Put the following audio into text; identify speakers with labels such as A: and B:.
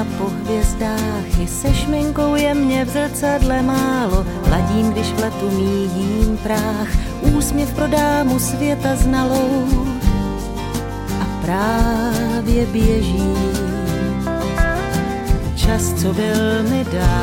A: letá po hvězdách, i se šminkou je mě v zrcadle málo, ladím, když v letu míjím práh, úsměv pro dámu světa znalou a právě běží čas, co byl mi dán.